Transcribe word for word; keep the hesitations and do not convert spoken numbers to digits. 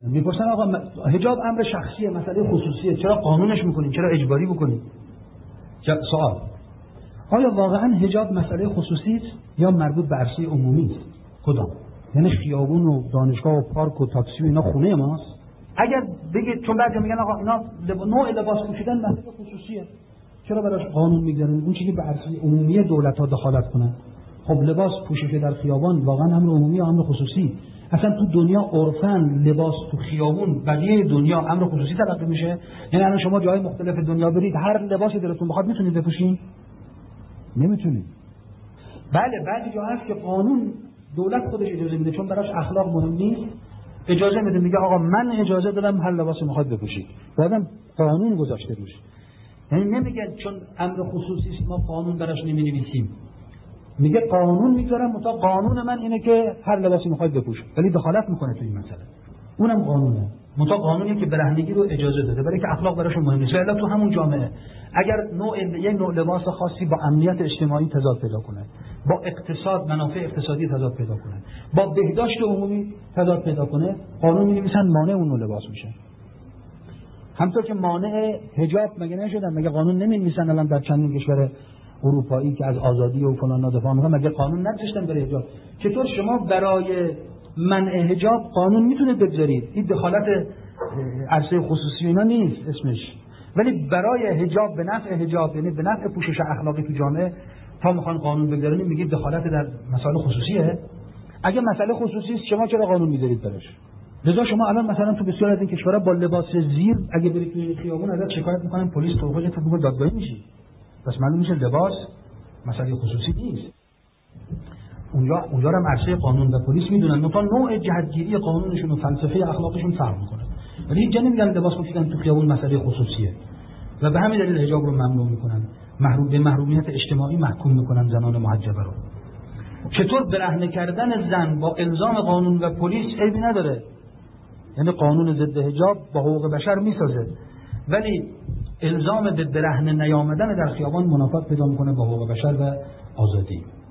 میپرسن آقا حجاب امر شخصیه، مسئله خصوصیه، چرا قانونش میکنین، چرا اجباری بکنین؟ سوال: آیا واقعا حجاب مسئله خصوصی است یا مربوط به عرصه عمومی است؟ کدام؟ یعنی خیابون و دانشگاه و پارک و تاکسی و اینا خونه ماست؟ اگر بگید، چون بعضی میگن آقا اینا لب... نوع لباس پوشیدن مسئله خصوصیه، چرا براش قانون میذارن؟ اون چیزی به عرصه عمومی دولت ها دخالت کنن. خب لباس پوشش در خیابان واقعا امر عمومی یا امر خصوصی؟ اصلا تو دنیا عرفن لباس تو خیابون بقیه دنیا امر خصوصی تلقی میشه. یعنی الان شما جای مختلف دنیا برید هر لباسی دلتون بخواد میتونید بپوشین؟ نمیتونید. بله بعضی جا هست که قانون دولت خودش اجازه میده، چون براش اخلاق مهم نیست، اجازه میده، میگه آقا من اجازه دادم هر لباسی میخواد بپوشید. بعدم قانون گذاشته روش. یعنی نمیگه چون امر خصوصی است ما قانون براش نمینویسیم. میگه قانون میذارم، متا قانون من اینه که هر لباسی میخواد بپوش، ولی دخالت میکنه تو این مسئله. اونم قانونه، متا قانونیه که برهنگی رو اجازه داده، برای که اخلاق براشون مهم نیست. الا تو همون جامعه اگر نوع یه نوع لباس خاصی با امنیت اجتماعی تضاد پیدا کنه، با اقتصاد، منافع اقتصادی تضاد پیدا کنه، با بهداشت عمومی تضاد پیدا کنه، قانون می‌نویسن مانع اون نوع لباس میشه. همونطور که مانع حجاب مگه نشدن، مگه قانون نمی‌نویسن الان در چندین کشور اروپایی که از آزادی و فلان دفاع می‌کنن، مگه قانون نذاشتن برای حجاب؟ چطور شما برای منع حجاب قانون میتونید بگذارید؟ این دخالت عرصه خصوصی اینا نیست اسمش، ولی برای حجاب به نفع حجاب، یعنی به نفع پوشش اخلاقی تو جامعه، تا میخوان قانون بگذارن میگید دخالت در مسائل خصوصیه. اگه مسئله خصوصی است شما چرا قانون میذارید براش؟ لذا شما الان مثلا تو بسیار از این کشورها با لباس زیر اگه برید توی خیابون ازت شکایت میکنن، پلیس توقیفت تو دادگاهی میشی. پس معلوم میشه لباس مسئله خصوصی نیست. اونجا اونجا هم عرصه قانون و پلیس میدونن، مثلا نوع جهتگیری قانونشون و فلسفه اخلاقشون فرق میکنه. ولی اینجا نمیگن لباس پوشیدن تو خیابون مسئله خصوصیه و به همین دلیل حجاب رو ممنوع میکنن، محروم به محرومیت اجتماعی محکوم میکنن زنان محجبه رو. چطور برهنه کردن زن با الزام قانون و پلیس عیبی نداره، یعنی قانون ضد حجاب با حقوق بشر میسازه، ولی الزام به برهنه نیامدن در خیابان منافات پیدا میکنه با حقوق بشر و آزادی.